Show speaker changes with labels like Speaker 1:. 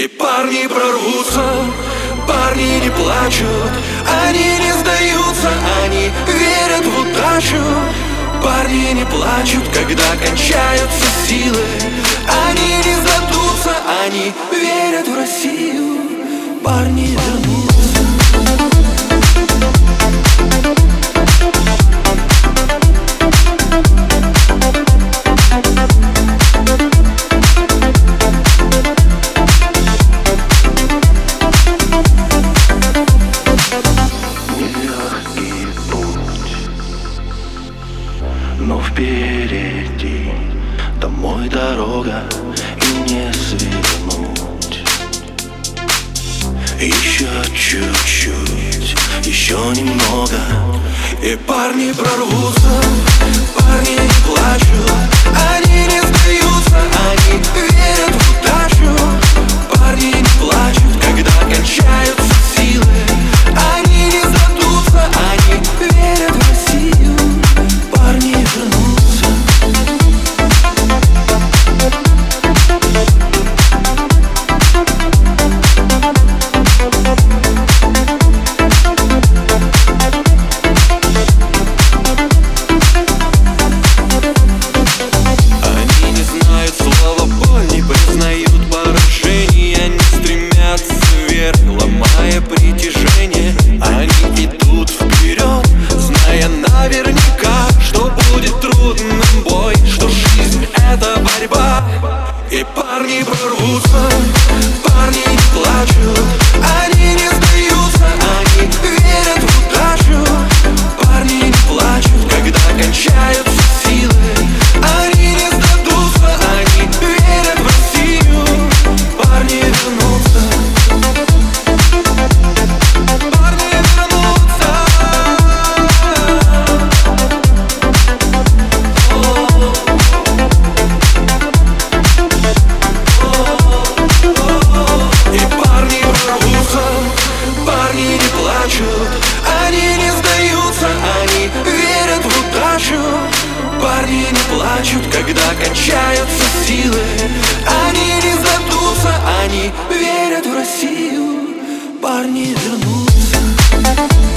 Speaker 1: И парни прорвутся, парни не плачут, они не сдаются, они верят в удачу. Парни не плачут, когда кончаются силы, они не сдадутся, они верят в Россию. Парни вернутся. Но впереди домой дорога, и не свернуть. Еще чуть-чуть, еще немного, и парни прорвутся. Парни не плачут, они не сдаются, они верят в удачу. Парни не плачут, когда кончаются силы, они не сдадутся, они верят в Россию. Парни вернутся. Они не знают слова боль, не признают поражения, не стремятся вверх, ломая притяжение. Они идут вперед, зная наверняка, что будет трудным бой, что жизнь — это борьба. И парни прорвутся, парни не плачут, они не сдаются, они верят в удачу. Парни не плачут, когда кончаются силы, они не сдадутся, они верят в Россию. Парни вернутся. Парни вернутся. И парни прорвутся, парни не плачут, они не сдаются, они верят в удачу. Парни не плачут, когда кончаются силы, они не сдадутся, они верят в Россию. Парни вернутся.